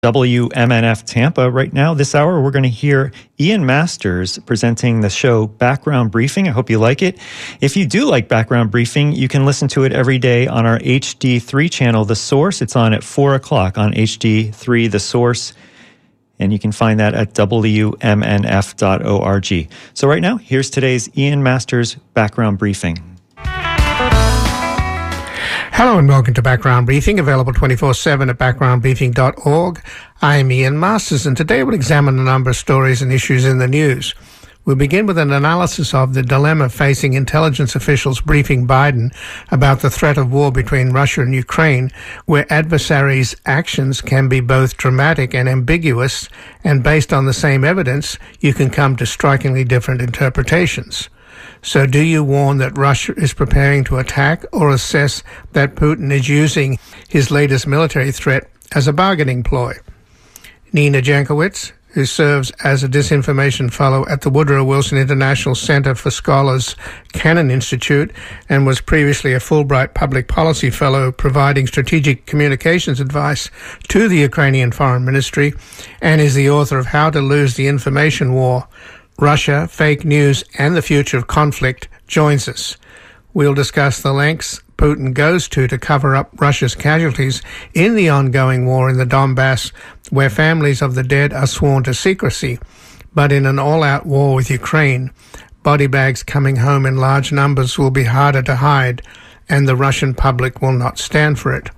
WMNF Tampa right now. This hour, we're going to hear Ian Masters presenting the show Background Briefing. I hope you like it. If you do like Background Briefing, you can listen to it every day on our HD3 channel, The Source. It's on at 4 o'clock on HD3, The Source. And you can find that at WMNF.org. So right now, here's today's Ian Masters Background Briefing. Hello and welcome to Background Briefing, available 24/7 at backgroundbriefing.org. I'm Ian Masters, and today we'll examine a number of stories and issues in the news. We'll begin with an analysis of the dilemma facing intelligence officials briefing Biden about the threat of war between Russia and Ukraine, where adversaries' actions can be both dramatic and ambiguous, and based on the same evidence, you can come to strikingly different interpretations. So do you warn that Russia is preparing to attack, or assess that Putin is using his latest military threat as a bargaining ploy? Nina Jankowicz, who serves as a disinformation fellow at the Woodrow Wilson International Center for Scholars Kennan Institute and was previously a Fulbright Public Policy Fellow providing strategic communications advice to the Ukrainian Foreign Ministry, and is the author of How to Lose the Information War, Russia, Fake News, and the Future of Conflict, joins us. We'll discuss the lengths Putin goes to cover up Russia's casualties in the ongoing war in the Donbass, where families of the dead are sworn to secrecy. But in an all-out war with Ukraine, body bags coming home in large numbers will be harder to hide, and the Russian public will not stand for it.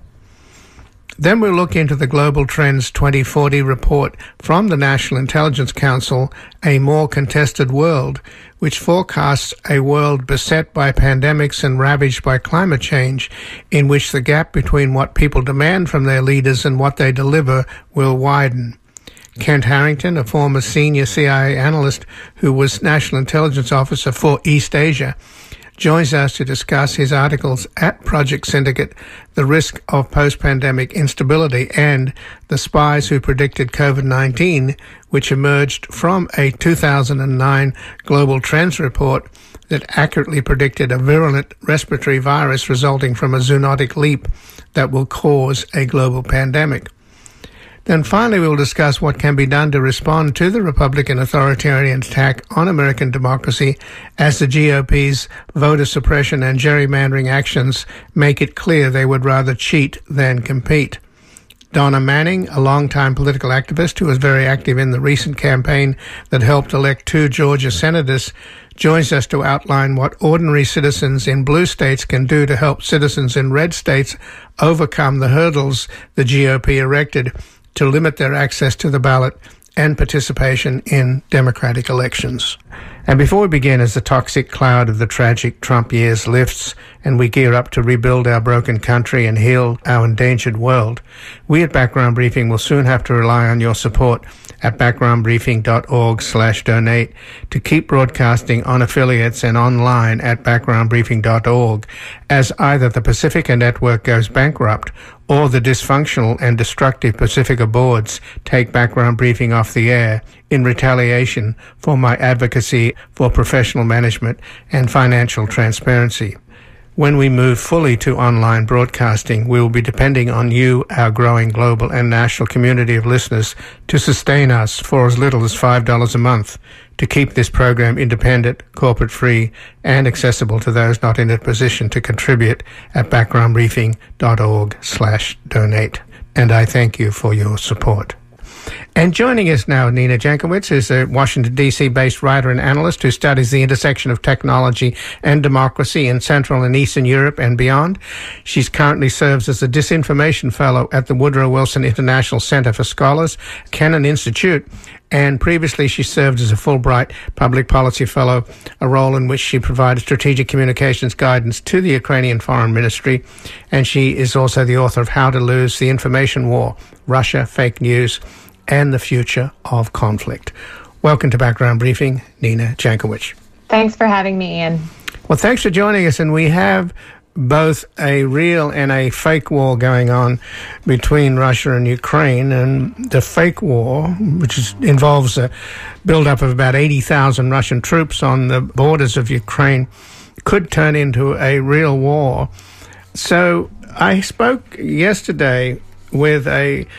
Then we'll look into the Global Trends 2040 report from the National Intelligence Council, A More Contested World, which forecasts a world beset by pandemics and ravaged by climate change, in which the gap between what people demand from their leaders and what they deliver will widen. Kent Harrington, a former senior CIA analyst who was National Intelligence Officer for East Asia, joins us to discuss his articles at Project Syndicate, The Risk of Post-Pandemic Instability, and The Spies Who Predicted COVID-19, which emerged from a 2009 Global Trends report that accurately predicted a virulent respiratory virus resulting from a zoonotic leap that will cause a global pandemic. Then finally, we'll discuss what can be done to respond to the Republican authoritarian attack on American democracy as the GOP's voter suppression and gerrymandering actions make it clear they would rather cheat than compete. Donna Manning, a longtime political activist who was very active in the recent campaign that helped elect 2 Georgia senators, joins us to outline what ordinary citizens in blue states can do to help citizens in red states overcome the hurdles the GOP erected to limit their access to the ballot and participation in democratic elections. And before we begin, as the toxic cloud of the tragic Trump years lifts and we gear up to rebuild our broken country and heal our endangered world, we at Background Briefing will soon have to rely on your support at backgroundbriefing.org/donate to keep broadcasting on affiliates and online at backgroundbriefing.org, as either the Pacifica Network goes bankrupt or the dysfunctional and destructive Pacifica boards take Background Briefing off the air in retaliation for my advocacy for professional management and financial transparency. When we move fully to online broadcasting, we will be depending on you, our growing global and national community of listeners, to sustain us for as little as $5 a month to keep this program independent, corporate-free, and accessible to those not in a position to contribute at backgroundbriefing.org/donate. And I thank you for your support. And joining us now, Nina Jankowicz is a Washington, D.C.-based writer and analyst who studies the intersection of technology and democracy in Central and Eastern Europe and beyond. She currently serves as a disinformation fellow at the Woodrow Wilson International Center for Scholars, Kennan Institute, and previously she served as a Fulbright Public Policy Fellow, a role in which she provided strategic communications guidance to the Ukrainian Foreign Ministry, and she is also the author of How to Lose the Information War, Russia, Fake News, and the Future of Conflict. Welcome to Background Briefing, Nina Jankowicz. Thanks for having me, Ian. Well, thanks for joining us, and we have both a real and a fake war going on between Russia and Ukraine. And the fake war, which involves a buildup of about 80,000 Russian troops on the borders of Ukraine, could turn into a real war. So I spoke yesterday with a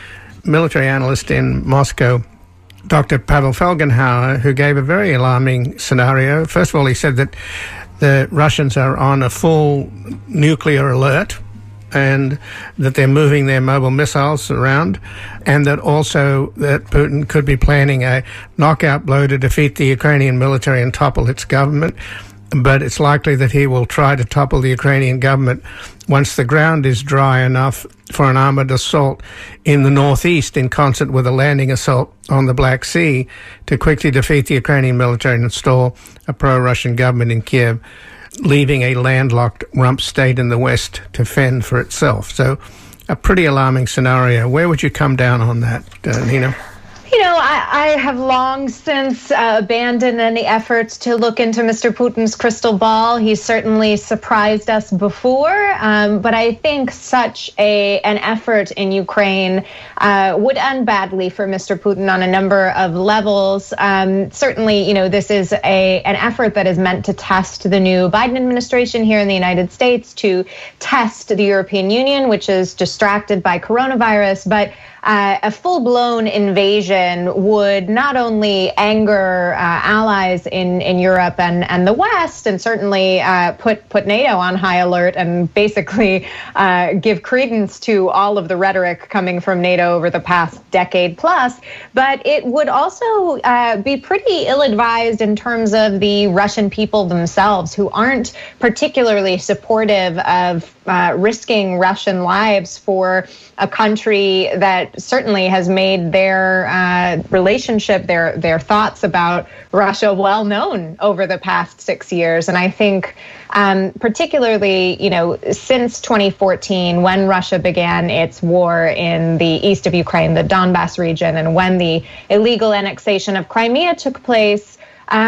military analyst in Moscow, Dr. Pavel Felgenhauer, who gave a very alarming scenario. First of all, he said that the Russians are on a full nuclear alert and that they're moving their mobile missiles around, and that also that Putin could be planning a knockout blow to defeat the Ukrainian military and topple its government. But it's likely that he will try to topple the Ukrainian government once the ground is dry enough for an armoured assault in the northeast in concert with a landing assault on the Black Sea to quickly defeat the Ukrainian military and install a pro-Russian government in Kiev, leaving a landlocked rump state in the west to fend for itself. So a pretty alarming scenario. Where would you come down on that, Nina? You know, I have long since abandoned any efforts to look into Mr. Putin's crystal ball. He's certainly surprised us before, but I think such an effort in Ukraine would end badly for Mr. Putin on a number of levels. Certainly, you know, this is an effort that is meant to test the new Biden administration here in the United States, to test the European Union, which is distracted by coronavirus, but a full-blown invasion would not only anger allies in Europe and the West, and certainly put NATO on high alert and basically give credence to all of the rhetoric coming from NATO over the past decade plus, but it would also be pretty ill-advised in terms of the Russian people themselves, who aren't particularly supportive of risking Russian lives for a country that certainly has made their relationship, their thoughts about Russia well known over the past 6 years. And I think particularly, you know, since 2014, when Russia began its war in the east of Ukraine, the Donbas region, and when the illegal annexation of Crimea took place,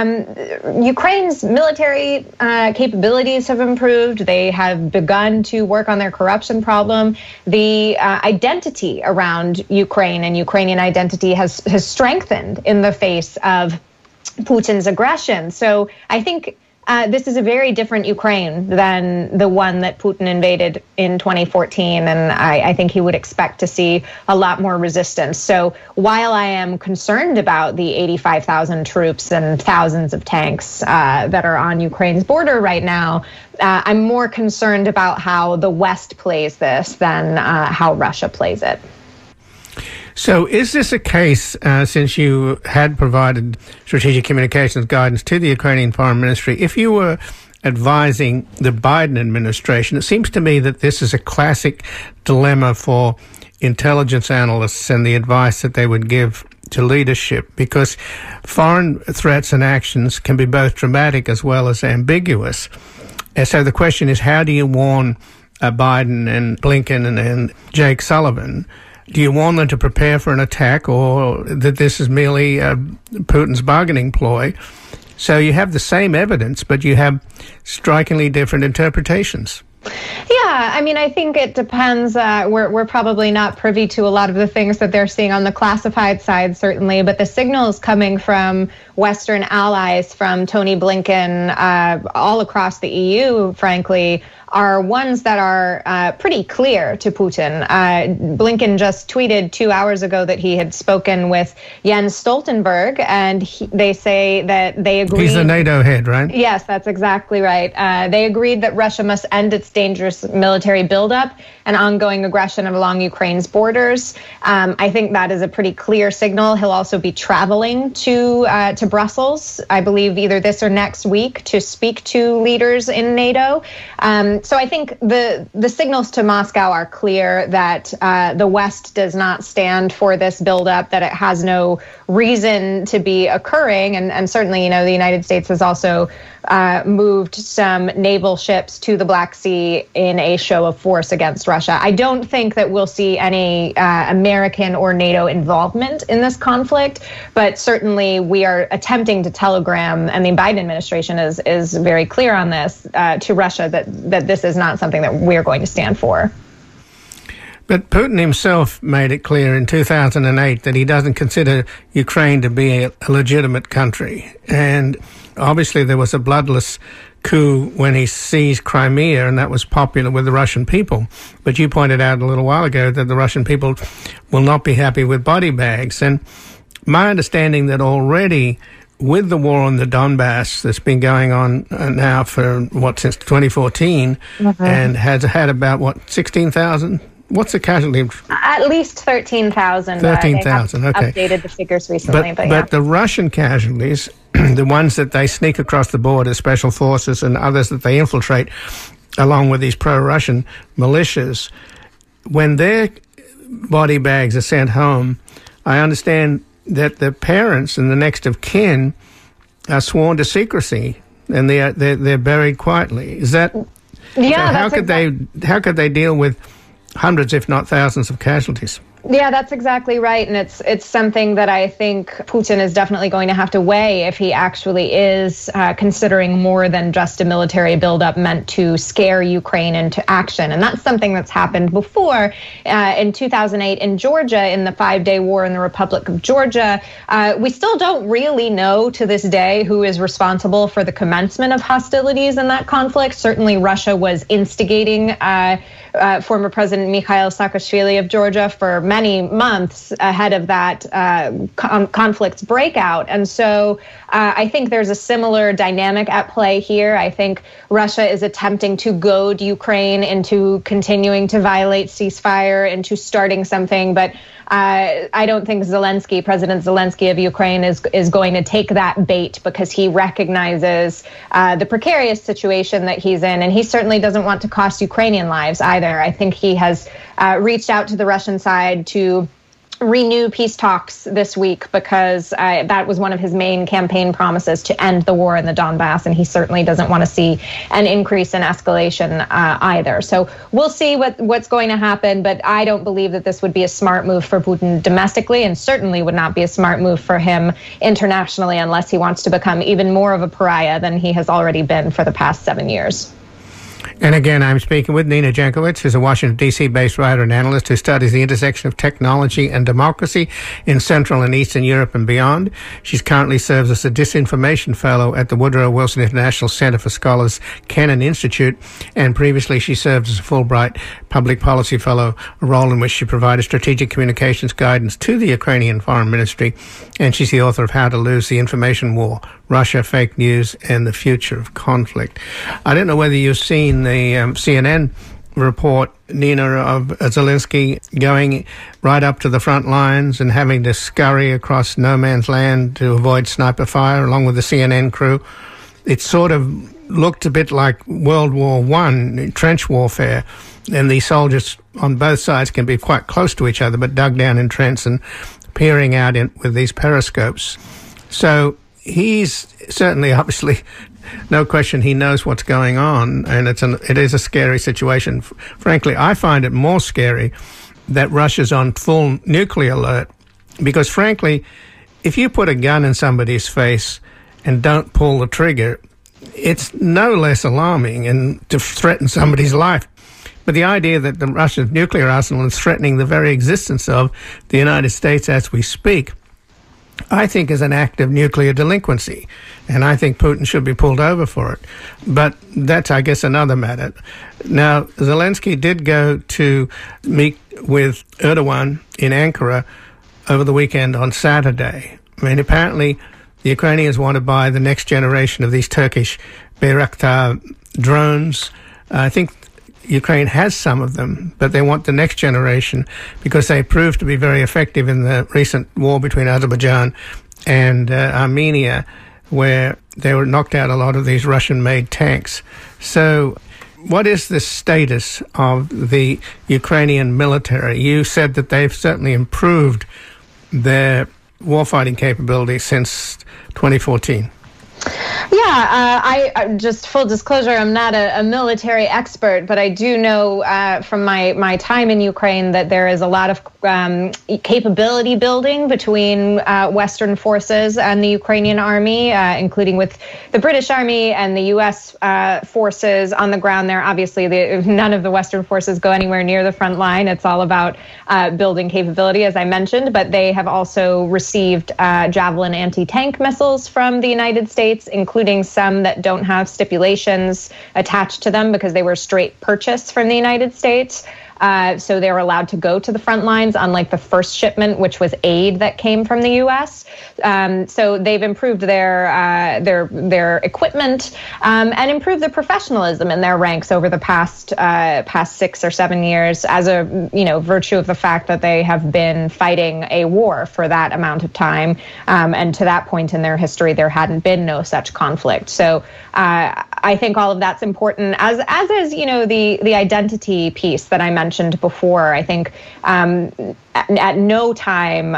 Ukraine's military capabilities have improved. They have begun to work on their corruption problem. The identity around Ukraine and Ukrainian identity has strengthened in the face of Putin's aggression. So I think this is a very different Ukraine than the one that Putin invaded in 2014, and I think he would expect to see a lot more resistance. So while I am concerned about the 85,000 troops and thousands of tanks that are on Ukraine's border right now, I'm more concerned about how the West plays this than how Russia plays it. So is this a case, since you had provided strategic communications guidance to the Ukrainian Foreign Ministry, if you were advising the Biden administration, it seems to me that this is a classic dilemma for intelligence analysts and the advice that they would give to leadership, because foreign threats and actions can be both dramatic as well as ambiguous. And so the question is, how do you warn Biden and Blinken and Jake Sullivan? Do you want them to prepare for an attack, or that this is merely Putin's bargaining ploy? So you have the same evidence, but you have strikingly different interpretations. Yeah, I mean, I think it depends. We're probably not privy to a lot of the things that they're seeing on the classified side, certainly, but the signals coming from Western allies, from Tony Blinken, all across the EU, frankly, are ones that are pretty clear to Putin. Blinken just tweeted 2 hours ago that he had spoken with Jens Stoltenberg, and they say that they agreed. He's the NATO head, right? Yes, that's exactly right. They agreed that Russia must end its dangerous military buildup and ongoing aggression along Ukraine's borders. I think that is a pretty clear signal. He'll also be traveling to Brussels, I believe either this or next week, to speak to leaders in NATO. So I think the signals to Moscow are clear that the West does not stand for this buildup, that it has no reason to be occurring. And certainly, you know, the United States has also moved some naval ships to the Black Sea in a show of force against Russia. I don't think that we'll see any American or NATO involvement in this conflict, but certainly we are attempting to telegram, and the Biden administration is very clear on this, to Russia that this is not something that we're going to stand for. But Putin himself made it clear in 2008 that he doesn't consider Ukraine to be a legitimate country. And obviously there was a bloodless coup when he seized Crimea, and that was popular with the Russian people. But you pointed out a little while ago that the Russian people will not be happy with body bags. And my understanding that already with the war on the Donbass that's been going on now for, since 2014, and has had about, 16,000? What's the casualty? At least 13,000. 13,000, okay. Updated the figures recently. But the Russian casualties, the ones that they sneak across the border, special forces and others that they infiltrate, along with these pro-Russian militias, when their body bags are sent home, I understand that the parents and the next of kin are sworn to secrecy, and they're buried quietly. Is that? Yeah. So how could they deal with hundreds, if not thousands, of casualties? Yeah, that's exactly right. And it's something that I think Putin is definitely going to have to weigh if he actually is considering more than just a military buildup meant to scare Ukraine into action. And that's something that's happened before. In 2008 in Georgia, in the 5-day war in the Republic of Georgia, we still don't really know to this day who is responsible for the commencement of hostilities in that conflict. Certainly Russia was instigating former President Mikhail Saakashvili of Georgia for many months ahead of that conflict's breakout. And so I think there's a similar dynamic at play here. I think Russia is attempting to goad Ukraine into continuing to violate ceasefire, into starting something. But I don't think President Zelensky of Ukraine is going to take that bait, because he recognizes the precarious situation that he's in. And he certainly doesn't want to cost Ukrainian lives either. I think he has reached out to the Russian side to renew peace talks this week, because that was one of his main campaign promises, to end the war in the Donbass, and he certainly doesn't want to see an increase in escalation either. So we'll see what's going to happen, but I don't believe that this would be a smart move for Putin domestically, and certainly would not be a smart move for him internationally, unless he wants to become even more of a pariah than he has already been for the past 7 years. And again, I'm speaking with Nina Jankowicz, who's a Washington, D.C.-based writer and analyst who studies the intersection of technology and democracy in Central and Eastern Europe and beyond. She currently serves as a disinformation fellow at the Woodrow Wilson International Center for Scholars Kennan Institute, and previously she served as a Fulbright public policy fellow, a role in which she provided strategic communications guidance to the Ukrainian Foreign Ministry, and she's the author of How to Lose the Information War, Russia, Fake News, and the Future of Conflict. I don't know whether you've seen the CNN report, Nina, of Zelensky going right up to the front lines and having to scurry across no man's land to avoid sniper fire along with the CNN crew. It sort of looked a bit like World War I, trench warfare, and the soldiers on both sides can be quite close to each other, but dug down in trenches and peering out with these periscopes. So he's certainly, obviously, no question, he knows what's going on, and it is a scary situation. Frankly, I find it more scary that Russia's on full nuclear alert, because frankly, if you put a gun in somebody's face and don't pull the trigger, it's no less alarming and to threaten somebody's life. But the idea that the Russian nuclear arsenal is threatening the very existence of the United States as we speak, I think is an act of nuclear delinquency, and I think Putin should be pulled over for it. But that's, I guess, another matter. Now, Zelensky did go to meet with Erdogan in Ankara over the weekend on Saturday. I mean, apparently the Ukrainians want to buy the next generation of these Turkish Bayraktar drones. I think Ukraine has some of them, but they want the next generation because they proved to be very effective in the recent war between Azerbaijan and Armenia, where they were knocked out a lot of these Russian-made tanks. So what is the status of the Ukrainian military? You said that they've certainly improved their warfighting capability since 2014. Yeah, I just full disclosure, I'm not a military expert, but I do know from my time in Ukraine that there is a lot of capability building between Western forces and the Ukrainian army, including with the British Army and the U.S. Forces on the ground there. Obviously, none of the Western forces go anywhere near the front line. It's all about building capability, as I mentioned, but they have also received Javelin anti-tank missiles from the United States, including including some that don't have stipulations attached to them because they were straight purchase from the United States. So they were allowed to go to the front lines, unlike the first shipment, which was aid that came from the U.S. So they've improved their equipment and improved the professionalism in their ranks over the past 6 or 7 years, as a virtue of the fact that they have been fighting a war for that amount of time, and to that point in their history, there hadn't been no such conflict. So I think all of that's important, as is the identity piece that I mentioned before. I think at no time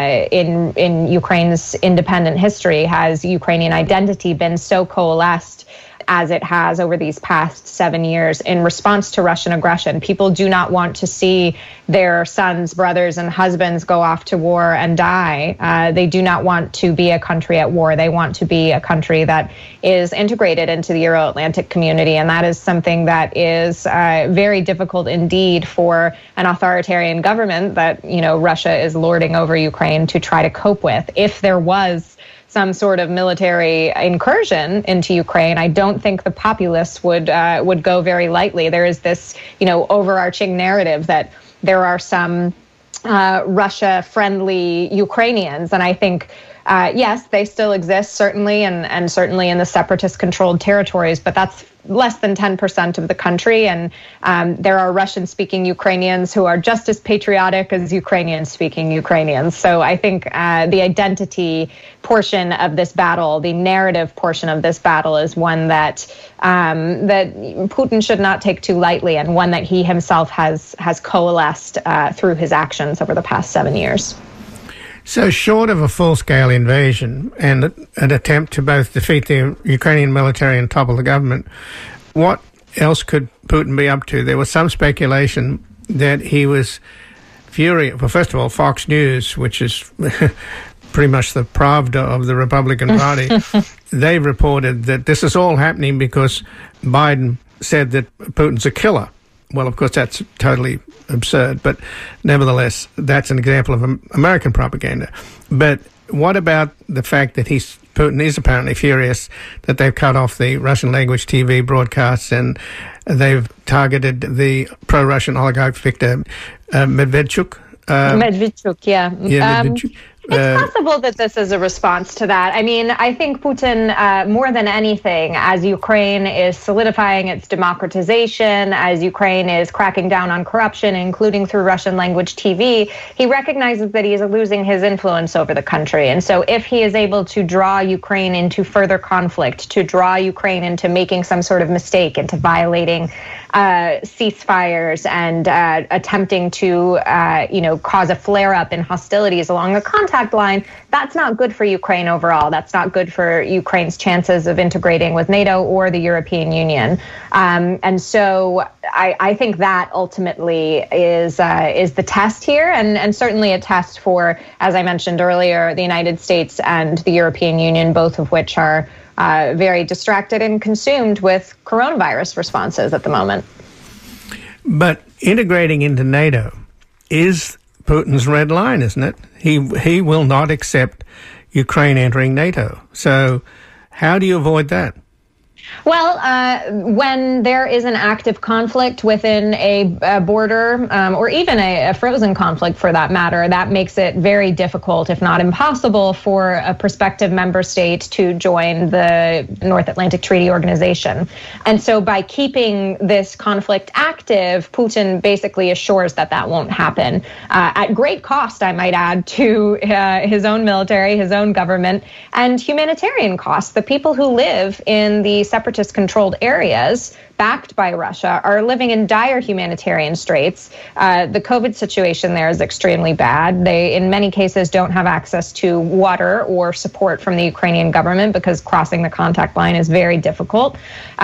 in Ukraine's independent history has Ukrainian identity been so coalesced as it has over these past 7 years in response to Russian aggression. People do not want to see their sons, brothers, and husbands go off to war and die. They do not want to be a country at war. They want to be a country that is integrated into the Euro-Atlantic community, and that is something that is very difficult indeed for an authoritarian government that Russia is lording over Ukraine to try to cope with. If there was some sort of military incursion into Ukraine, I don't think the populists would go very lightly. There is this, overarching narrative that there are some Russia-friendly Ukrainians, and I think yes, they still exist, certainly, and certainly in the separatist-controlled territories, but that's less than 10% of the country, and there are Russian-speaking Ukrainians who are just as patriotic as Ukrainian-speaking Ukrainians. So I think the identity portion of this battle, the narrative portion of this battle, is one that Putin should not take too lightly, and one that he himself has coalesced through his actions over the past 7 years. So short of a full-scale invasion and an attempt to both defeat the Ukrainian military and topple the government, what else could Putin be up to? There was some speculation that he was furious. Well, first of all, Fox News, which is pretty much the Pravda of the Republican Party, they reported that this is all happening because Biden said that Putin's a killer. Well, of course, that's totally absurd, but nevertheless, that's an example of American propaganda. But what about the fact that Putin is apparently furious that they've cut off the Russian language TV broadcasts and they've targeted the pro-Russian oligarch Viktor Medvedchuk? Medvedchuk, yeah. Medvedchuk. It's possible that this is a response to that. I mean, I think Putin, more than anything, as Ukraine is solidifying its democratization, as Ukraine is cracking down on corruption, including through Russian language TV, he recognizes that he is losing his influence over the country. And so if he is able to draw Ukraine into further conflict, to draw Ukraine into making some sort of mistake, into violating ceasefires and attempting to, cause a flare-up in hostilities along the contact line, that's not good for Ukraine overall. That's not good for Ukraine's chances of integrating with NATO or the European Union. And so I think that ultimately is the test here, and certainly a test for, as I mentioned earlier, the United States and the European Union, both of which are very distracted and consumed with coronavirus responses at the moment. But integrating into NATO is Putin's red line, isn't it? He will not accept Ukraine entering NATO. So how do you avoid that? Well, when there is an active conflict within a border, or even a frozen conflict for that matter, that makes it very difficult, if not impossible, for a prospective member state to join the North Atlantic Treaty Organization. And so by keeping this conflict active, Putin basically assures that that won't happen, at great cost, I might add, to his own military, his own government, and humanitarian costs. The people who live in the separatist-controlled areas backed by Russia are living in dire humanitarian straits. The COVID situation there is extremely bad. They, in many cases, don't have access to water or support from the Ukrainian government because crossing the contact line is very difficult.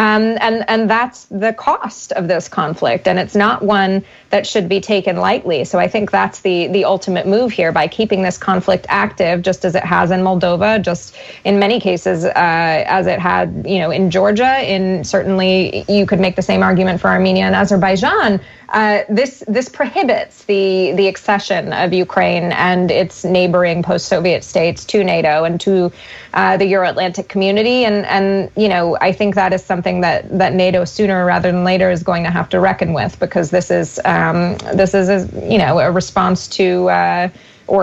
And that's the cost of this conflict. And it's not one that should be taken lightly. So I think that's the ultimate move here, by keeping this conflict active, just as it has in Moldova, just in many cases, as it had, in Georgia Georgia. And certainly you could make the same argument for Armenia and Azerbaijan. This prohibits the accession of Ukraine and its neighboring post-Soviet states to NATO and to the Euro-Atlantic community. And I think that is something that NATO sooner rather than later is going to have to reckon with, because this is a response to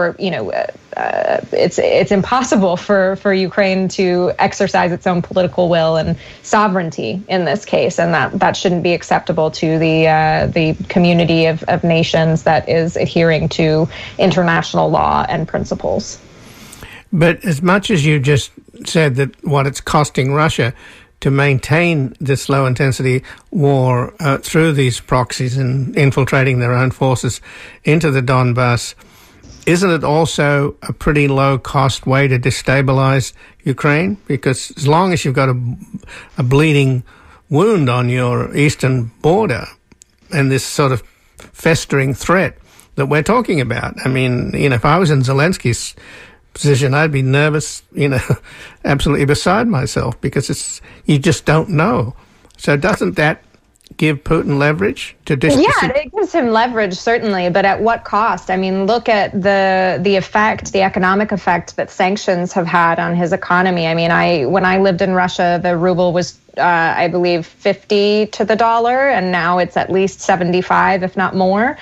it's impossible for Ukraine to exercise its own political will and sovereignty in this case, and that shouldn't be acceptable to the community of nations that is adhering to international law and principles. But as much as you just said that what it's costing Russia to maintain this low-intensity war through these proxies and infiltrating their own forces into the Donbass, isn't it also a pretty low-cost way to destabilize Ukraine? Because as long as you've got a bleeding wound on your eastern border and this sort of festering threat that we're talking about, I mean, if I was in Zelensky's position, I'd be nervous, absolutely beside myself, because you just don't know. So doesn't that give Putin leverage to Yeah, it gives him leverage, certainly, but at what cost? I mean, look at the economic effect that sanctions have had on his economy. I mean, when I lived in Russia, the ruble was I believe 50 to the dollar, and now it's at least 75, if not more.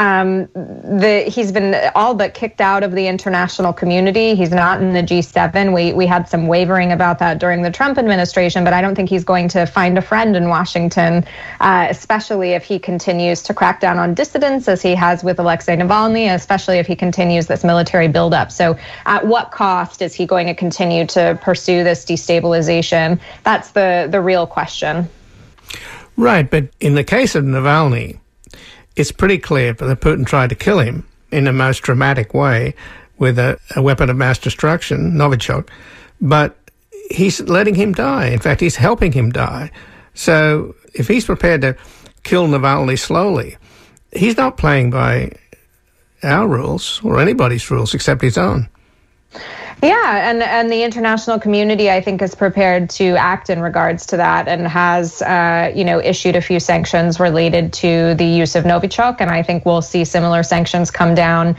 He's been all but kicked out of the international community. He's not in the G7. We had some wavering about that during the Trump administration, but I don't think he's going to find a friend in Washington, especially if he continues to crack down on dissidents, as he has with Alexei Navalny, especially if he continues this military buildup. So at what cost is he going to continue to pursue this destabilization? That's the real question. Right, but in the case of Navalny, it's pretty clear that Putin tried to kill him in the most dramatic way with a weapon of mass destruction, Novichok, but he's letting him die. In fact, he's helping him die. So if he's prepared to kill Navalny slowly, he's not playing by our rules or anybody's rules except his own. Yeah, and the international community, I think, is prepared to act in regards to that, and has, issued a few sanctions related to the use of Novichok, and I think we'll see similar sanctions come down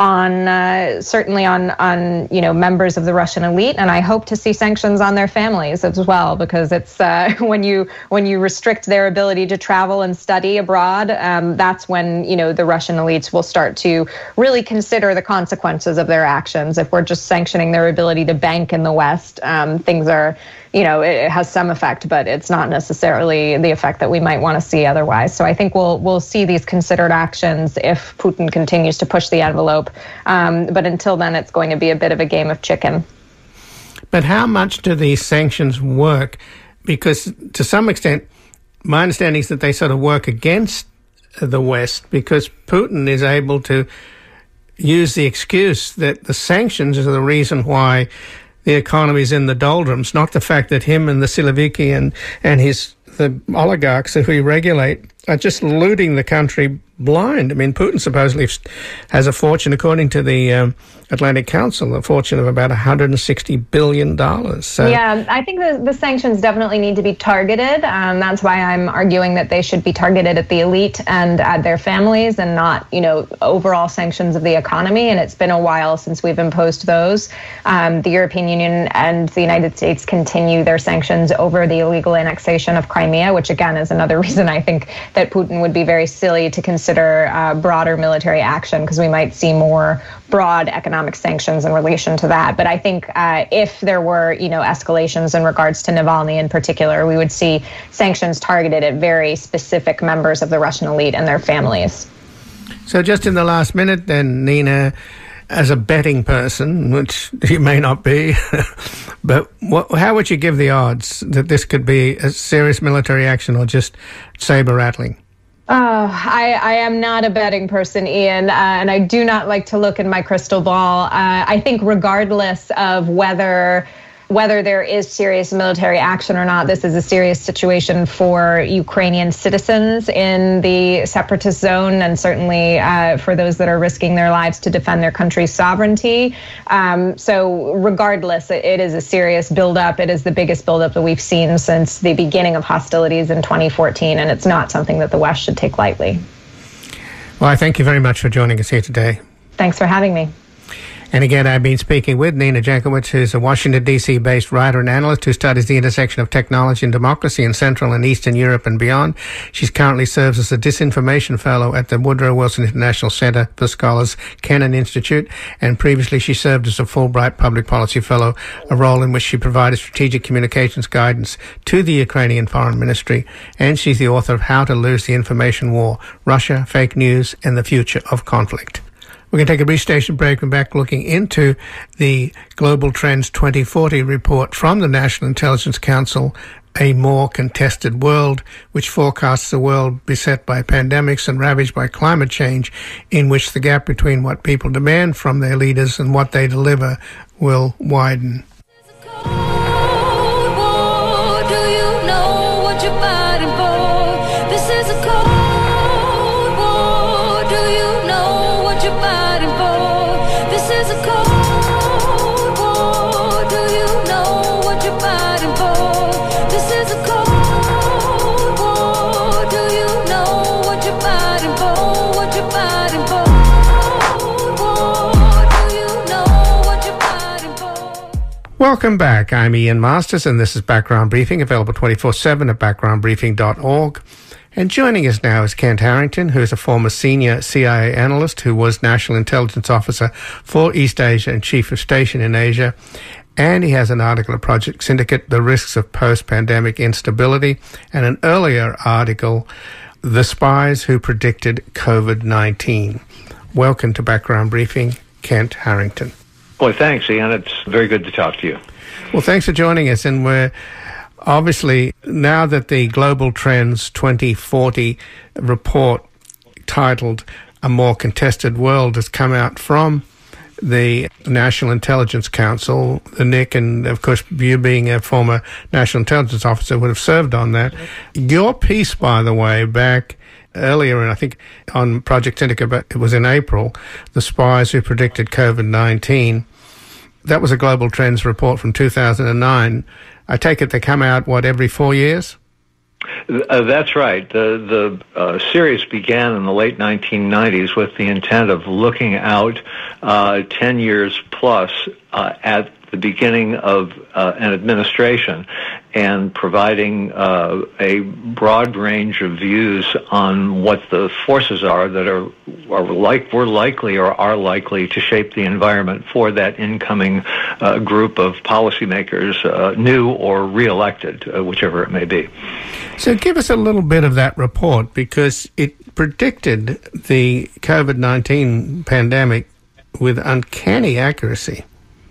on certainly on members of the Russian elite, and I hope to see sanctions on their families as well, because it's when you restrict their ability to travel and study abroad, that's when the Russian elites will start to really consider the consequences of their actions. If we're just sanctioning their ability to bank in the West, things are, it has some effect, but it's not necessarily the effect that we might want to see otherwise. So I think we'll see these considered actions if Putin continues to push the envelope. But until then, it's going to be a bit of a game of chicken. But how much do these sanctions work? Because to some extent, my understanding is that they sort of work against the West, because Putin is able to use the excuse that the sanctions are the reason why the economy is in the doldrums, not the fact that him and the Siloviki and the oligarchs who he regulate are just looting the country blind. I mean, Putin supposedly has a fortune, according to the Atlantic Council, a fortune of about $160 billion. So, yeah, I think the sanctions definitely need to be targeted. That's why I'm arguing that they should be targeted at the elite and at their families, and not, overall sanctions of the economy. And it's been a while since we've imposed those. The European Union and the United States continue their sanctions over the illegal annexation of Crimea, which again is another reason I think that Putin would be very silly to consider broader military action, because we might see more broad economic sanctions in relation to that. But I think if there were, escalations in regards to Navalny in particular, we would see sanctions targeted at very specific members of the Russian elite and their families. So just in the last minute then, Nina, as a betting person, which you may not be, but how would you give the odds that this could be a serious military action or just saber rattling? I am not a betting person, Ian, and I do not like to look in my crystal ball. I think regardless of whether whether there is serious military action or not, this is a serious situation for Ukrainian citizens in the separatist zone, and certainly for those that are risking their lives to defend their country's sovereignty. So regardless, it is a serious buildup. It is the biggest buildup that we've seen since the beginning of hostilities in 2014, and it's not something that the West should take lightly. Well, I thank you very much for joining us here today. Thanks for having me. And again, I've been speaking with Nina Jankowicz, who's a Washington, D.C.-based writer and analyst who studies the intersection of technology and democracy in Central and Eastern Europe and beyond. She currently serves as a disinformation fellow at the Woodrow Wilson International Center for Scholars Kennan Institute, and previously she served as a Fulbright Public Policy Fellow, a role in which she provided strategic communications guidance to the Ukrainian Foreign Ministry. And she's the author of How to Lose the Information War, Russia, Fake News, and the Future of Conflict. We're going to take a brief station break and back looking into the Global Trends 2040 report from the National Intelligence Council, A More Contested World, which forecasts a world beset by pandemics and ravaged by climate change, in which the gap between what people demand from their leaders and what they deliver will widen. Welcome back. I'm Ian Masters, and this is Background Briefing, available 24/7 at backgroundbriefing.org. And joining us now is Kent Harrington, who is a former senior CIA analyst who was National Intelligence Officer for East Asia and Chief of Station in Asia. And he has an article at Project Syndicate, The Risks of Post-Pandemic Instability, and an earlier article, The Spies Who Predicted COVID-19. Welcome to Background Briefing, Kent Harrington. Well, thanks, Ian. It's very good to talk to you. Well, thanks for joining us. And we're obviously, now that the Global Trends 2040 report titled A More Contested World has come out from the National Intelligence Council, the NIC, and of course, you being a former National Intelligence Officer would have served on that. Your piece, by the way, back earlier, and I think on Project Syndicate, but it was in April, The Spies Who Predicted COVID-19. That was a Global Trends report from 2009. I take it they come out, every 4 years? That's right. The series began in the late 1990s with the intent of looking out 10 years plus at the beginning of an administration and providing a broad range of views on what the forces are that were likely to shape the environment for that incoming group of policymakers, new or re-elected, whichever it may be. So give us a little bit of that report, because it predicted the COVID-19 pandemic with uncanny accuracy.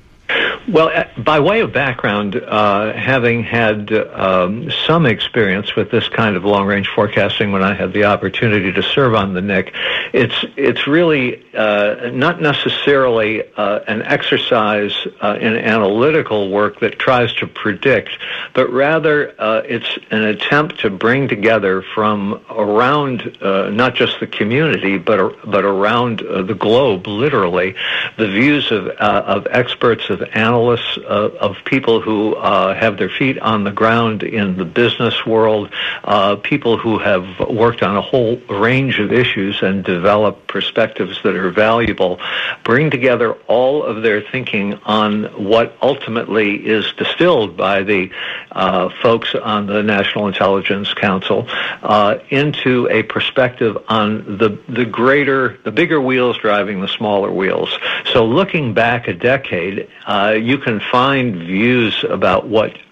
Well, by way of background, having had some experience with this kind of long-range forecasting when I had the opportunity to serve on the NIC, it's really not necessarily an exercise in analytical work that tries to predict, but rather it's an attempt to bring together from around not just the community, but around the globe, literally, the views of experts, of analysts, of people who have their feet on the ground in the business world, people who have worked on a whole range of issues and develop perspectives that are valuable, bring together all of their thinking on what ultimately is distilled by the folks on the National Intelligence Council into a perspective on the bigger wheels driving the smaller wheels. So looking back a decade, you can find views about what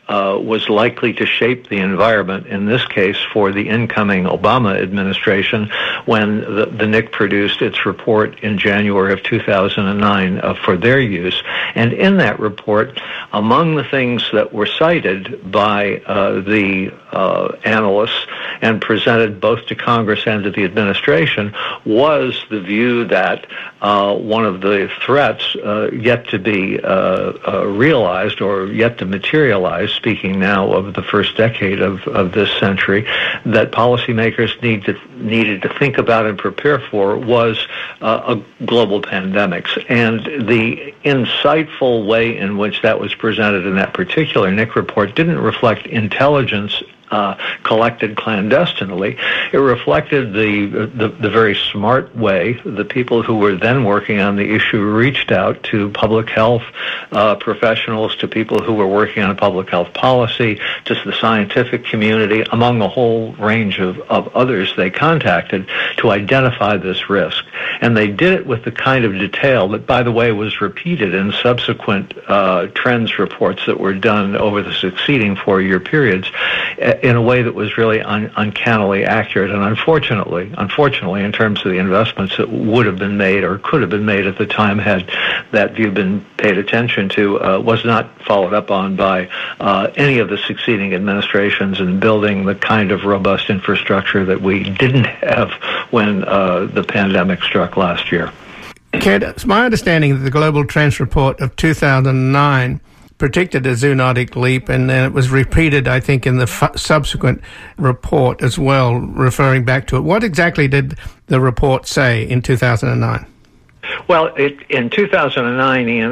was likely to shape the environment, in this case for the incoming Obama administration, when the NIC produced its report in January of 2009 for their use. And in that report, among the things that were cited by the analysts and presented both to Congress and to the administration was the view that one of the threats yet to be realized or yet to materialize, speaking now of the first decade of this century, that policymakers needed to think about and prepare for was a global pandemics. And the insightful way in which that was presented in that particular NIC report didn't reflect intelligence collected clandestinely. It reflected the very smart way the people who were then working on the issue reached out to public health professionals, to people who were working on public health policy, to the scientific community, among a whole range of others they contacted to identify this risk. And they did it with the kind of detail that, by the way, was repeated in subsequent trends reports that were done over the succeeding 4-year periods, in a way that was really uncannily accurate. And unfortunately, in terms of the investments that would have been made or could have been made at the time had that view been paid attention to, was not followed up on by any of the succeeding administrations in building the kind of robust infrastructure that we didn't have when the pandemic struck last year. Kent, it's my understanding that the Global Trends Report of 2009 predicted a zoonotic leap, and then it was repeated, I think, in the subsequent report as well, referring back to it. What exactly did the report say in 2009? Well, in 2009, Ian,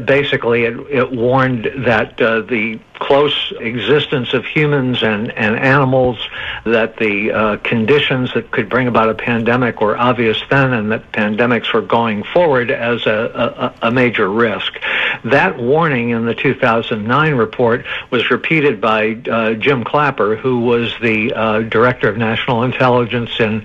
it warned that the close existence of humans and animals, that the conditions that could bring about a pandemic were obvious then, and that pandemics were going forward as a major risk. That warning in the 2009 report was repeated by Jim Clapper, who was the Director of National Intelligence in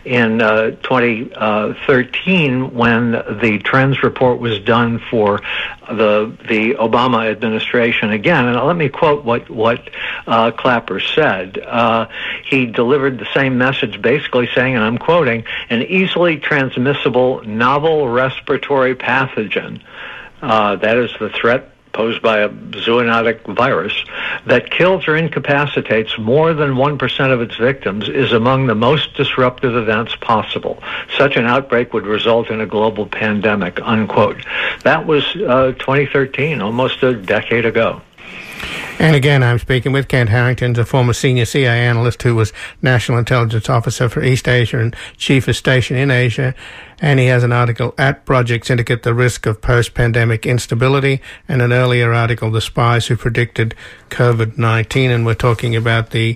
2013 when the Trends report was done for the Obama administration again. And let me quote what Clapper said. He delivered the same message, basically saying, and I'm quoting, "an easily transmissible novel respiratory pathogen," that is the threat posed by a zoonotic virus, "that kills or incapacitates more than 1% of its victims is among the most disruptive events possible. Such an outbreak would result in a global pandemic," unquote. That was 2013, almost a decade ago. And again, I'm speaking with Kent Harrington, a former senior CIA analyst who was National Intelligence Officer for East Asia and Chief of Station in Asia. And he has an article at Project Syndicate, The Risk of Post-Pandemic Instability, and an earlier article, The Spies Who Predicted COVID-19. And we're talking about the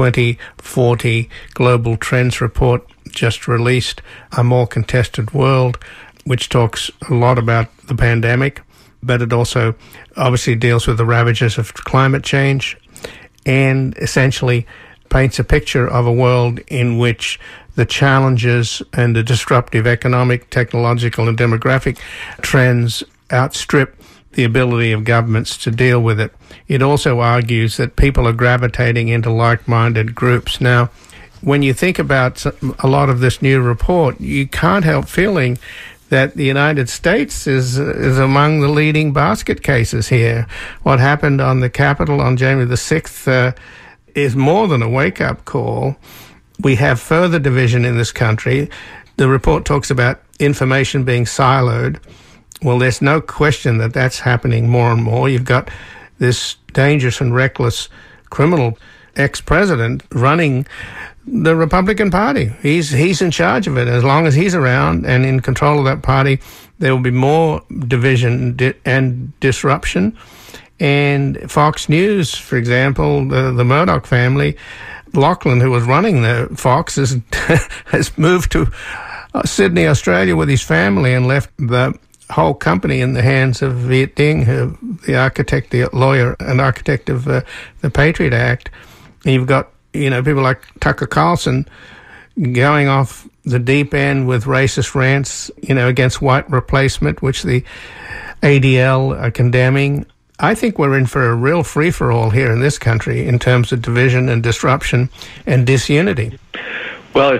2040 Global Trends Report, just released, A More Contested World, which talks a lot about the pandemic, but it also obviously deals with the ravages of climate change and essentially paints a picture of a world in which the challenges and the disruptive economic, technological, and demographic trends outstrip the ability of governments to deal with it. It also argues that people are gravitating into like-minded groups. Now, when you think about a lot of this new report, you can't help feeling that the United States is among the leading basket cases here. What happened on the Capitol on January the 6th is more than a wake-up call. We have further division in this country. The report talks about information being siloed. Well, there's no question that that's happening more and more. You've got this dangerous and reckless criminal ex-president running the Republican Party. He's in charge of it. As long as he's around and in control of that party, there will be more division and disruption. And Fox News, for example, the Murdoch family, Lachlan, who was running the Fox, has moved to Sydney, Australia with his family and left the whole company in the hands of Viet Ding, the architect, the lawyer and architect of the Patriot Act. And you've got people like Tucker Carlson going off the deep end with racist rants, against white replacement, which the ADL are condemning. I think we're in for a real free-for-all here in this country in terms of division and disruption and disunity. Well,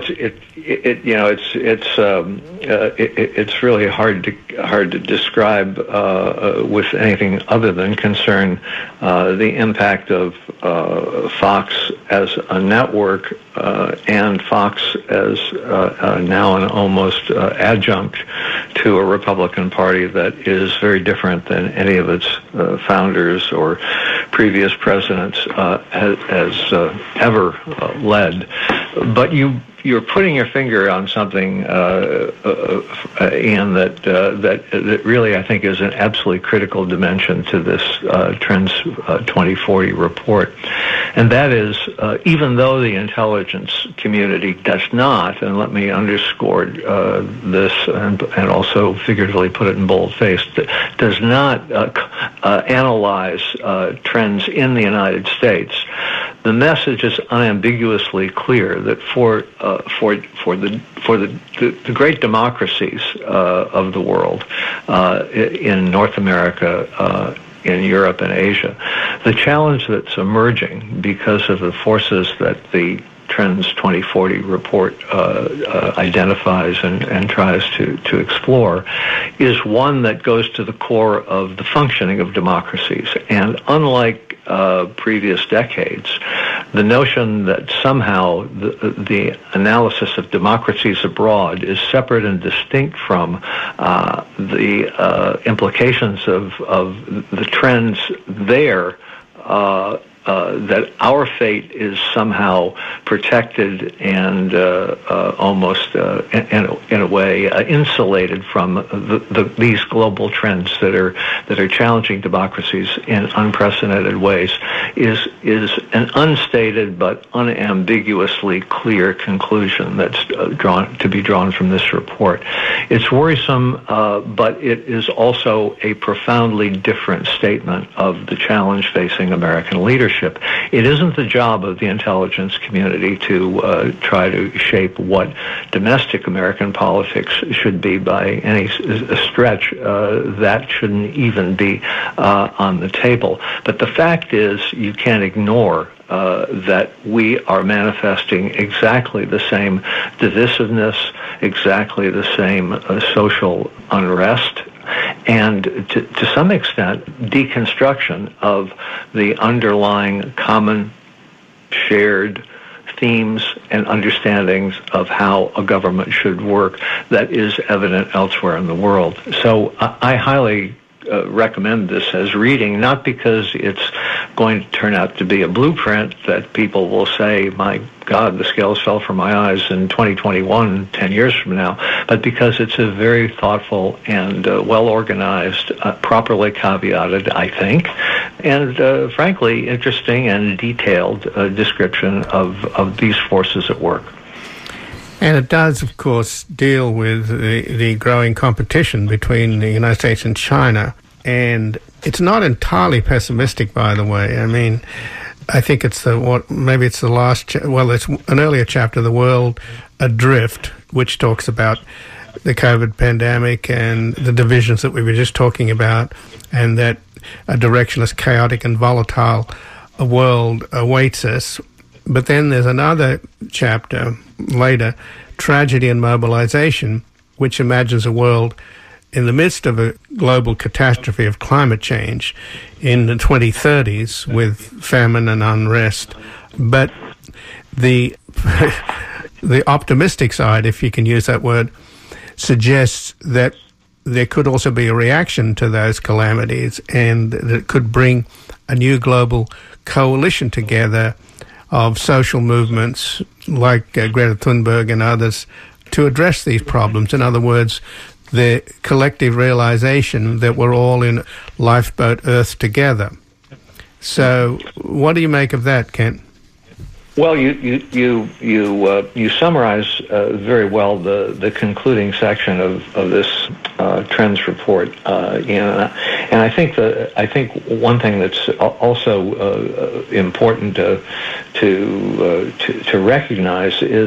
it's really hard to describe with anything other than concern the impact of Fox as a network and Fox as now an almost adjunct to a Republican Party that is very different than any of its founders or previous presidents has ever led. But you're putting your finger on something, Ian, that really I think is an absolutely critical dimension to this Trends 2040 report, and that is even though the intelligence community does not, and let me underscore this and also figuratively put it in boldface, does not analyze trends in the United States. The message is unambiguously clear that for the great democracies of the world, in North America, in Europe and Asia, the challenge that's emerging because of the forces that the Trends 2040 report identifies and tries to explore is one that goes to the core of the functioning of democracies. And unlike previous decades, the notion that somehow the analysis of democracies abroad is separate and distinct from the implications of the trends there, that our fate is somehow protected and almost in a way insulated from these global trends that are challenging democracies in unprecedented ways is an unstated but unambiguously clear conclusion that's to be drawn from this report. It's worrisome, but it is also a profoundly different statement of the challenge facing American leadership. It isn't the job of the intelligence community to try to shape what domestic American politics should be by any stretch. That shouldn't even be on the table. But the fact is, you can't ignore that we are manifesting exactly the same divisiveness, exactly the same social unrest, and to some extent, deconstruction of the underlying common shared themes and understandings of how a government should work that is evident elsewhere in the world. So I highly recommend this as reading, not because it's going to turn out to be a blueprint that people will say, my God, the scales fell from my eyes in 2021, 10 years from now, but because it's a very thoughtful and well-organized, properly caveated, I think, and frankly, interesting and detailed description of these forces at work. And it does, of course, deal with the growing competition between the United States and China. And it's not entirely pessimistic, by the way. I mean, I think it's it's the last, it's an earlier chapter, The World Adrift, which talks about the COVID pandemic and the divisions that we were just talking about, and that a directionless, chaotic, and volatile world awaits us. But then there's another chapter later, Tragedy and Mobilization, which imagines a world in the midst of a global catastrophe of climate change in the 2030s with famine and unrest. But the optimistic side, if you can use that word, suggests that there could also be a reaction to those calamities, and that it could bring a new global coalition together of social movements like Greta Thunberg and others to address these problems. In other words, the collective realization that we're all in lifeboat Earth together. So what do you make of that, Kent? Well, you summarize very well the concluding section of this trends report, and I think one thing that's also important to recognize is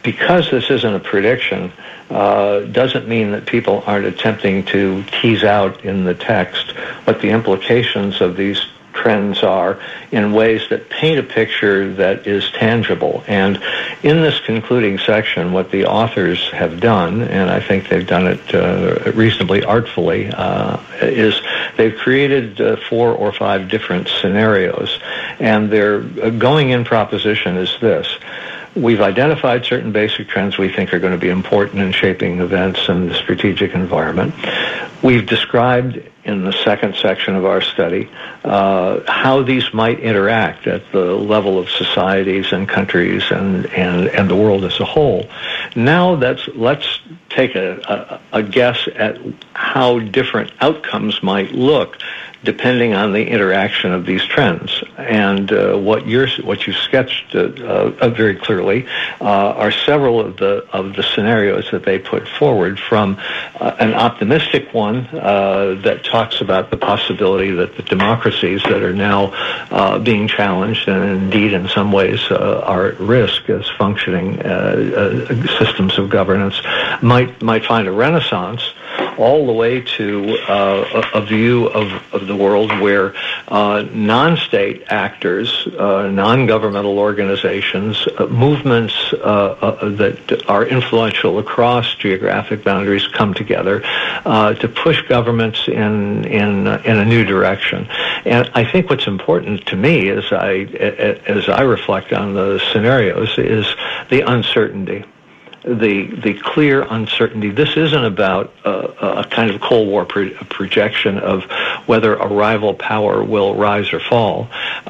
because this isn't a prediction, doesn't mean that people aren't attempting to tease out in the text what the implications of these trends are in ways that paint a picture that is tangible. And in this concluding section, what the authors have done, and I think they've done it reasonably artfully, is they've created 4 or 5 different scenarios. And their going-in proposition is this. We've identified certain basic trends we think are going to be important in shaping events and the strategic environment. We've described in the second section of our study how these might interact at the level of societies and countries and the world as a whole. Now let's take a guess at how different outcomes might look depending on the interaction of these trends. And what you sketched very clearly are several of the scenarios that they put forward, from an optimistic one that talks about the possibility that the democracies that are now being challenged and indeed in some ways are at risk as functioning systems of governance might find a renaissance, all the way to a view of the world where non-state actors, non-governmental organizations, movements that are influential across geographic boundaries come together to push governments in a new direction. And I think what's important to me as I reflect on the scenarios is the uncertainty. The clear uncertainty. This isn't about a kind of Cold War projection of whether a rival power will rise or fall.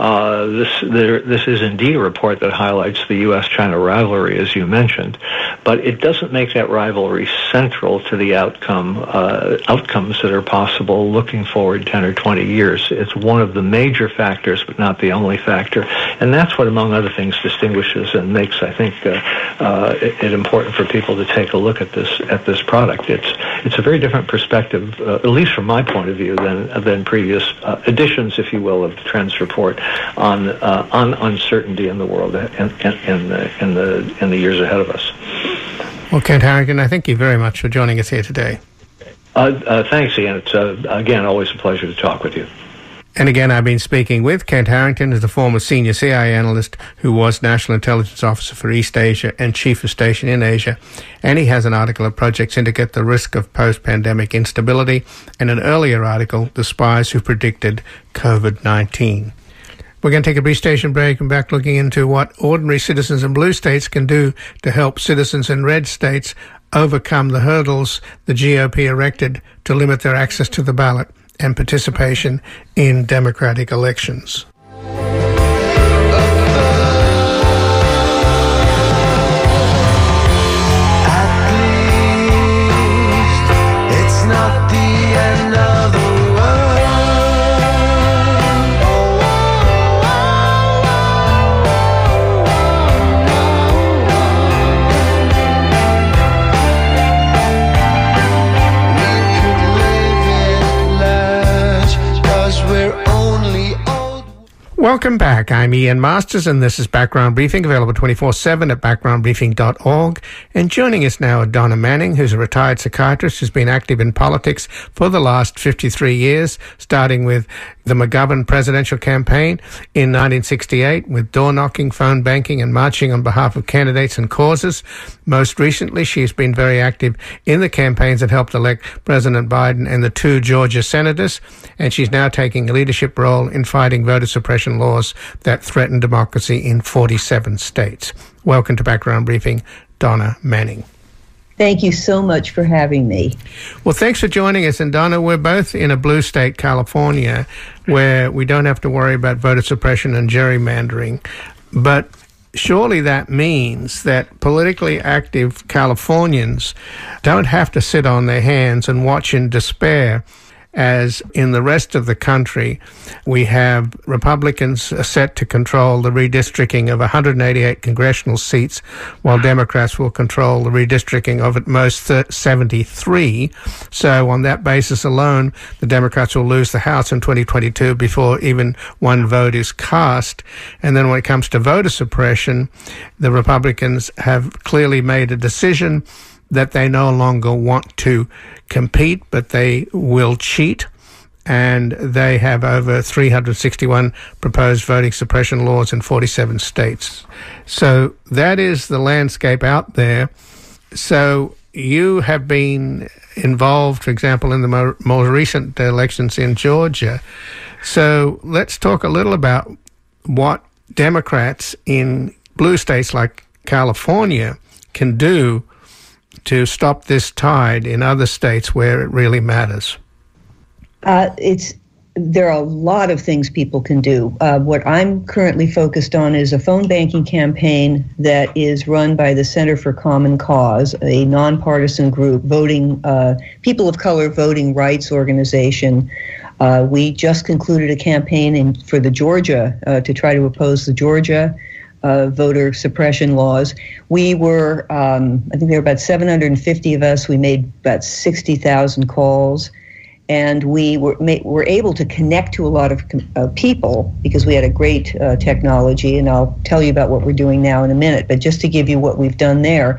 This is indeed a report that highlights the U.S.-China rivalry, as you mentioned, but it doesn't make that rivalry central to the outcomes that are possible looking forward 10 or 20 years. It's one of the major factors, but not the only factor, and that's what, among other things, distinguishes and makes, I think, it important for people to take a look at this product. It's a very different perspective, at least from my point of view, than previous editions, if you will, of the Trends Report on uncertainty in the world and in the years ahead of us. Well, Kent Harrington, I thank you very much for joining us here today. Thanks, Ian. It's again always a pleasure to talk with you. And again, I've been speaking with Kent Harrington, who's the former senior CIA analyst who was National Intelligence Officer for East Asia and Chief of Station in Asia. And he has an article at Project Syndicate, The Risk of Post-Pandemic Instability, and an earlier article, The Spies Who Predicted COVID-19. We're going to take a brief station break and back looking into what ordinary citizens in blue states can do to help citizens in red states overcome the hurdles the GOP erected to limit their access to the ballot and participation in democratic elections. Welcome back. I'm Ian Masters, and this is Background Briefing, available 24/7 at backgroundbriefing.org. And joining us now are Donna Manning, who's a retired psychiatrist who's been active in politics for the last 53 years, starting with the McGovern presidential campaign in 1968 with door-knocking, phone banking, and marching on behalf of candidates and causes. Most recently, she's been very active in the campaigns that helped elect President Biden and the 2 Georgia senators, and she's now taking a leadership role in fighting voter suppression laws that threaten democracy in 47 states. Welcome to Background Briefing, Donna Manning. Thank you so much for having me. Well, thanks for joining us. And Donna, we're both in a blue state, California, where we don't have to worry about voter suppression and gerrymandering. But surely that means that politically active Californians don't have to sit on their hands and watch in despair as in the rest of the country, we have Republicans set to control the redistricting of 188 congressional seats, while Democrats will control the redistricting of at most 73. So on that basis alone, the Democrats will lose the House in 2022 before even one vote is cast. And then when it comes to voter suppression, the Republicans have clearly made a decision that they no longer want to compete, but they will cheat. And they have over 361 proposed voting suppression laws in 47 states. So that is the landscape out there. So you have been involved, for example, in the more recent elections in Georgia. So let's talk a little about what Democrats in blue states like California can do to stop this tide in other states where it really matters. There are a lot of things people can do. What I'm currently focused on is a phone banking campaign that is run by the Center for Common Cause, a nonpartisan group, people of color voting rights organization. We just concluded a campaign for the Georgia to try to oppose the Georgia voter suppression laws. We were, I think there were about 750 of us. We made about 60,000 calls. And we were able to connect to a lot of people because we had a great technology, and I'll tell you about what we're doing now in a minute. But just to give you what we've done there,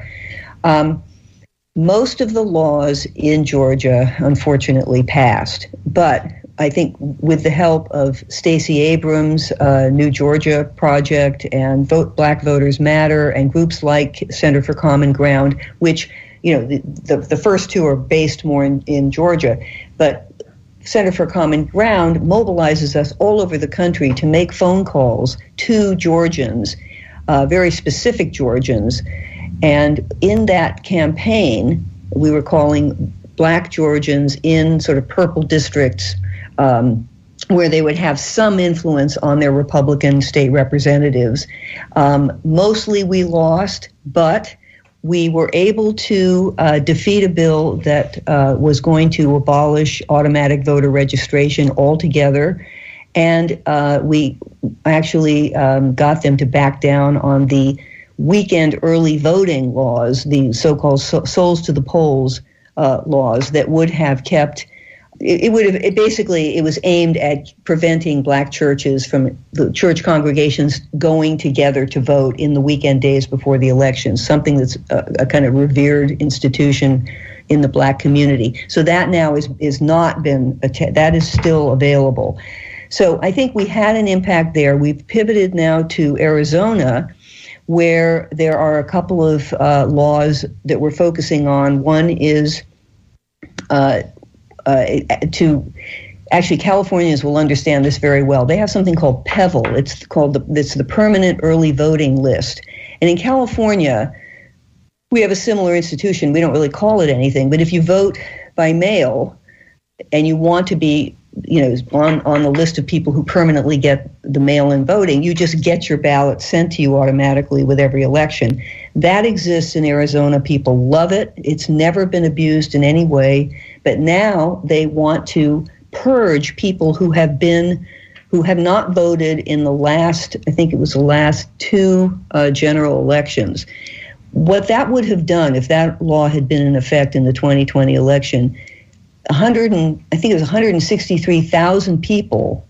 most of the laws in Georgia, unfortunately, passed. But I think with the help of Stacey Abrams' New Georgia Project and Black Voters Matter and groups like Center for Common Ground, which the first two are based more in Georgia, but Center for Common Ground mobilizes us all over the country to make phone calls to Georgians, very specific Georgians. And in that campaign, we were calling Black Georgians in sort of purple districts where they would have some influence on their Republican state representatives. Mostly we lost, but we were able to defeat a bill that was going to abolish automatic voter registration altogether. And we actually got them to back down on the weekend early voting laws, the so-called souls to the polls laws that would have kept. It was aimed at preventing Black churches from the church congregations going together to vote in the weekend days before the election, something that's a kind of revered institution in the Black community. So that now is not been, that is still available. So I think we had an impact there. We've pivoted now to Arizona, where there are a couple of laws that we're focusing on. One is actually, Californians will understand this very well. They have something called PEVL. It's the Permanent Early Voting List. And in California, we have a similar institution. We don't really call it anything, but if you vote by mail and you want to be, on the list of people who permanently get the mail-in voting, you just get your ballot sent to you automatically with every election. That exists in Arizona. People love it. It's never been abused in any way. But now they want to purge people who have not voted in the last two general elections. What that would have done if that law had been in effect in the 2020 election, 163,000 people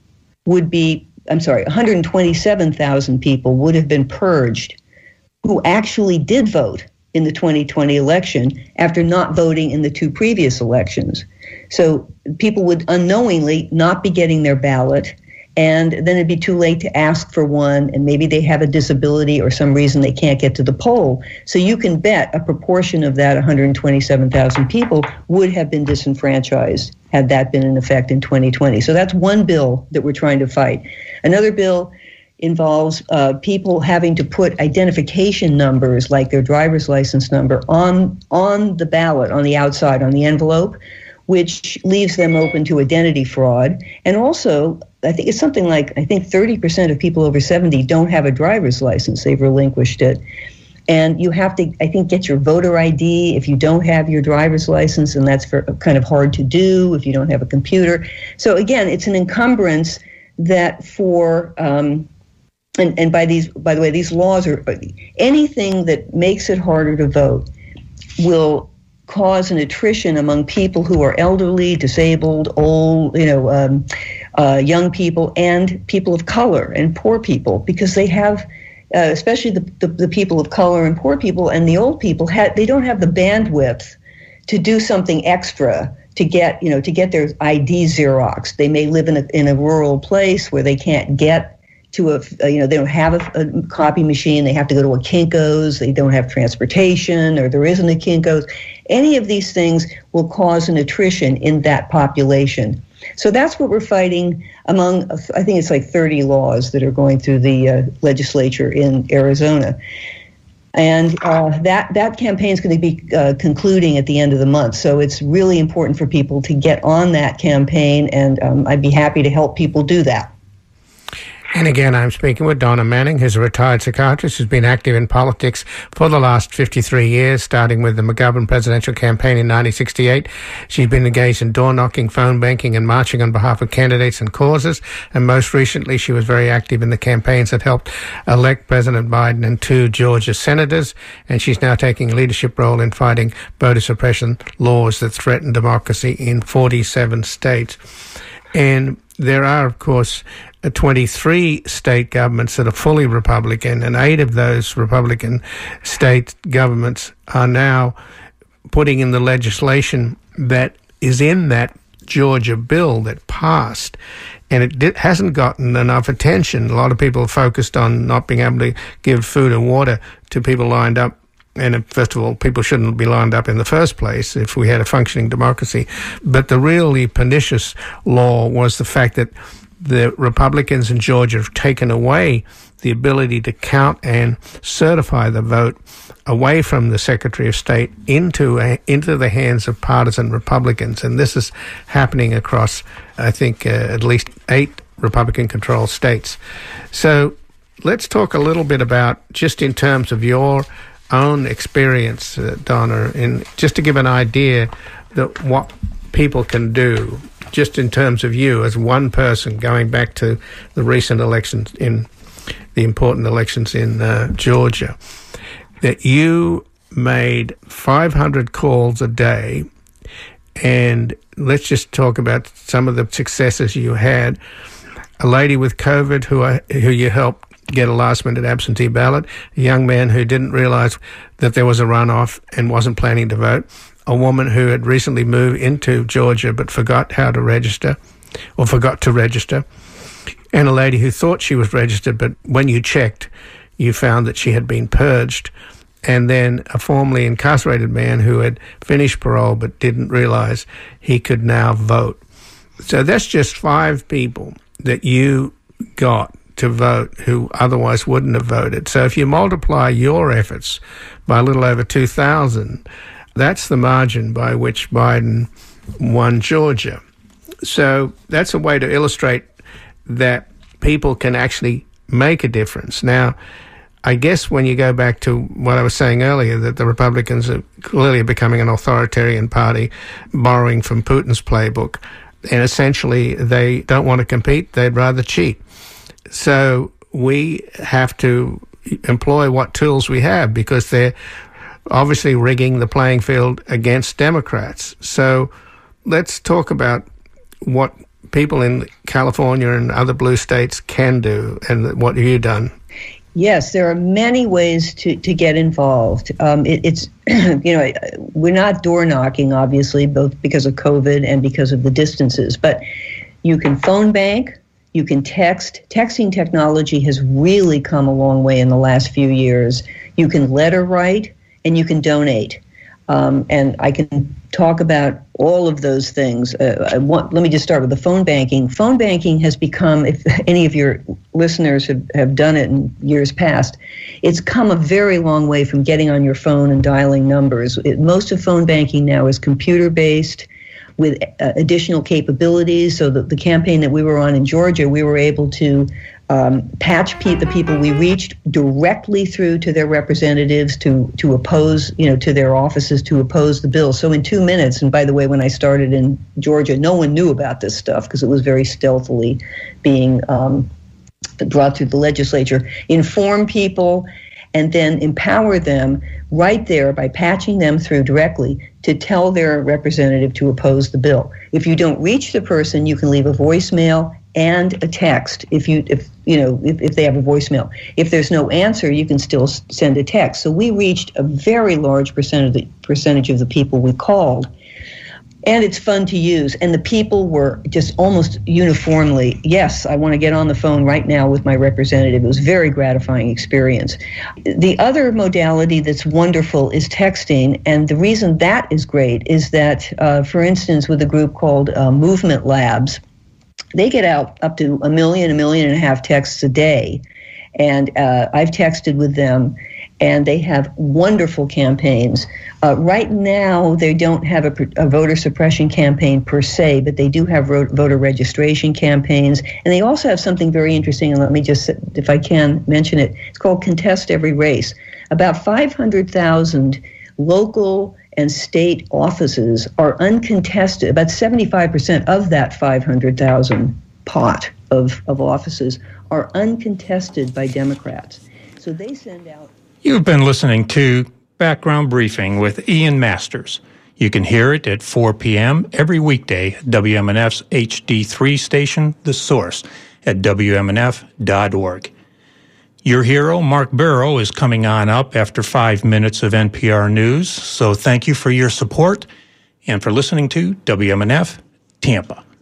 127,000 people would have been purged who actually did vote in the 2020 election after not voting in the two previous elections. So people would unknowingly not be getting their ballot, and then it'd be too late to ask for one, and maybe they have a disability or some reason they can't get to the poll. So you can bet a proportion of that 127,000 people would have been disenfranchised had that been in effect in 2020. So that's one bill that we're trying to fight. Another bill involves people having to put identification numbers, like their driver's license number, on the ballot, on the outside, on the envelope, which leaves them open to identity fraud. And also, I think it's something like, 30% of people over 70 don't have a driver's license. They've relinquished it. And you have to, I think, get your voter ID if you don't have your driver's license, and that's kind of hard to do if you don't have a computer. So again, it's an encumbrance that for, and by the way, these laws are, anything that makes it harder to vote will cause an attrition among people who are elderly, disabled, old, young people, and people of color and poor people, because they have, especially the people of color and poor people and the old people, they don't have the bandwidth to do something extra to get their ID Xerox. They may live in a rural place where they can't get to they don't have a copy machine. They have to go to a Kinko's. They don't have transportation, or there isn't a Kinko's. Any of these things will cause an attrition in that population. So that's what we're fighting among, I think it's like 30 laws that are going through the legislature in Arizona. And that campaign is going to be concluding at the end of the month. So it's really important for people to get on that campaign, and I'd be happy to help people do that. And again, I'm speaking with Donna Manning, who's a retired psychiatrist who's been active in politics for the last 53 years, starting with the McGovern presidential campaign in 1968. She's been engaged in door-knocking, phone banking, and marching on behalf of candidates and causes. And most recently, she was very active in the campaigns that helped elect President Biden and 2 Georgia senators. And she's now taking a leadership role in fighting voter suppression laws that threaten democracy in 47 states. And there are, of course, 23 state governments that are fully Republican, and 8 of those Republican state governments are now putting in the legislation that is in that Georgia bill that passed. And it hasn't gotten enough attention. A lot of people are focused on not being able to give food and water to people lined up. And first of all, people shouldn't be lined up in the first place if we had a functioning democracy. But the really pernicious law was the fact that the Republicans in Georgia have taken away the ability to count and certify the vote away from the Secretary of State into the hands of partisan Republicans. And this is happening across, I think, at least 8 Republican-controlled states. So let's talk a little bit about, just in terms of your own experience, Donna, and just to give an idea that what people can do, just in terms of you as one person, going back to the recent elections, in the important elections in Georgia, that you made 500 calls a day. And let's just talk about some of the successes you had. A lady with COVID who you helped get a last-minute absentee ballot, a young man who didn't realize that there was a runoff and wasn't planning to vote, a woman who had recently moved into Georgia but forgot to register, and a lady who thought she was registered, but when you checked, you found that she had been purged, and then a formerly incarcerated man who had finished parole but didn't realize he could now vote. So that's just 5 people that you got to vote who otherwise wouldn't have voted. So if you multiply your efforts by a little over 2,000, that's the margin by which Biden won Georgia. So that's a way to illustrate that people can actually make a difference. Now, I guess when you go back to what I was saying earlier, that the Republicans are clearly becoming an authoritarian party, borrowing from Putin's playbook, and essentially they don't want to compete, they'd rather cheat. So we have to employ what tools we have, because they're obviously rigging the playing field against Democrats. So let's talk about what people in California and other blue states can do, and what have you done? Yes, there are many ways to get involved. It's we're not door knocking, obviously, both because of COVID and because of the distances, but you can phone bank. You can text. Texting technology has really come a long way in the last few years. You can letter write, and you can donate. And I can talk about all of those things. Let me just start with the phone banking. Phone banking has become, if any of your listeners have done it in years past, it's come a very long way from getting on your phone and dialing numbers. Most of phone banking now is computer-based. with additional capabilities. So the campaign that we were on in Georgia, we were able to patch the people we reached directly through to their representatives to oppose, to their offices to oppose the bill. So in 2 minutes, and by the way, when I started in Georgia, no one knew about this stuff because it was very stealthily being brought through the legislature. Inform people and then empower them right there by patching them through directly to tell their representative to oppose the bill. If you don't reach the person, you can leave a voicemail and a text if they have a voicemail. If there's no answer, you can still send a text. So we reached a very large percentage of the people we called. And it's fun to use. And the people were just almost uniformly, yes, I want to get on the phone right now with my representative. It was a very gratifying experience. The other modality that's wonderful is texting. And the reason that is great is that, for instance, with a group called Movement Labs, they get out up to 1.5 million texts a day. And I've texted with them, and they have wonderful campaigns. Right now, they don't have a voter suppression campaign per se, but they do have voter registration campaigns. And they also have something very interesting, and let me just, if I can mention it, it's called Contest Every Race. About 500,000 local and state offices are uncontested. About 75% of that 500,000 pot of offices are uncontested by Democrats. So they send out... You've been listening to Background Briefing with Ian Masters. You can hear it at 4 p.m. every weekday at WMNF's HD3 station, The Source, at WMNF.org. Your hero, Mark Barrow, is coming on up after 5 minutes of NPR News, so thank you for your support and for listening to WMNF Tampa.